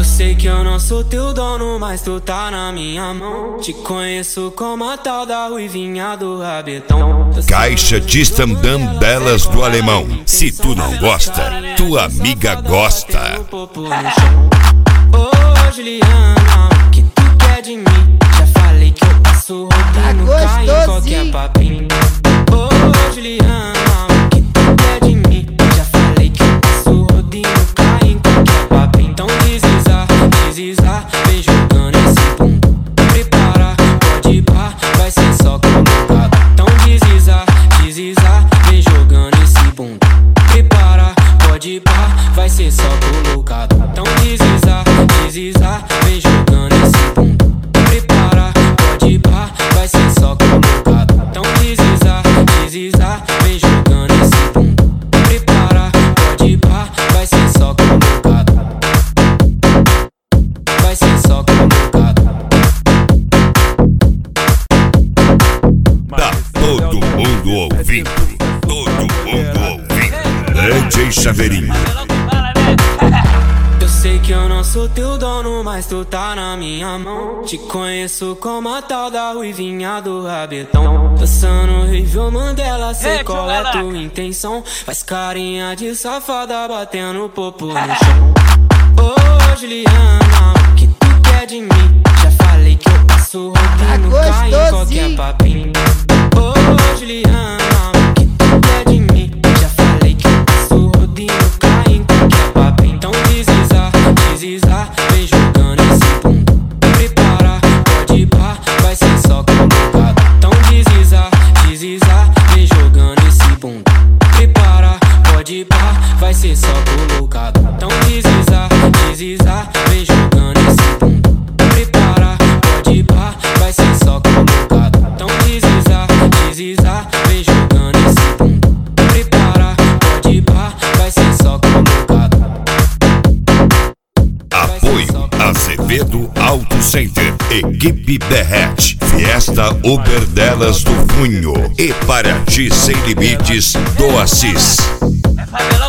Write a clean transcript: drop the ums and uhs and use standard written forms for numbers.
Eu sei que eu não sou teu dono, mas tu tá na minha mão. Te conheço como a tal da ruivinha do rabetão. Caixa de stand-up delas do alemão. Se tu não gosta, tua amiga gosta. Ô Juliana, o que tu quer de mim? Já falei que eu passo rodando, cai em qualquer papinho. Ô Juliana, o que tu quer de mim? Já falei que eu passo rodando, cai em qualquer papinho. Então deslizar, deslizar, vem jogando esse bumbum. Prepara, pode ir pá, vai ser só colocado. Então deslizar, deslizar, vem jogando esse bumbum. Prepara, pode ir pá, vai ser só colocado. Então deslizar, deslizar, vem jogando esse bumbum. Prepara, pode ir pá, vai ser só colocado. Então deslizar, deslizar, vem jogando esse bumbum. Prepara, pode ir pá, vai ser só colocado. Vai ser só colocado. Tá todo mundo ouvindo. Todo mundo ouvindo. DJ Chaveirinho. Eu sei que eu não sou teu dono, mas tu tá na minha mão. Te conheço como a tal da ruivinha do rabetão. Dançando Rível Mandela, sei qual é tua intenção. Faz carinha de safada, batendo popo no chão. Ô Juliana, o que tu quer de mim? Já falei que eu passo rodando, cai em qualquer papinho. Ô Juliana, o que tu quer de mim? Já falei que eu passo rodando, cai em qualquer papinho. Então deslizar, deslizar, vem jogando esse bumbum. Prepara, pode ir pá, vai ser só colocado. Então deslizar, deslizar, vem jogando esse bumbum. Prepara, pode ir pá, vai ser só colocado. Então deslizar, deslizar, vem jogando esse bumbum. Prepara, pode ir pá, vai ser só colocado. Então deslizar, deslizar, vem jogando esse bumbum. Prepara, pode ir pá, vai ser só colocado. Apoio Azevedo Auto Center, Equipe Derrete, Fiesta Uber delas do Cunho e Paraty Sem Limites do Assis.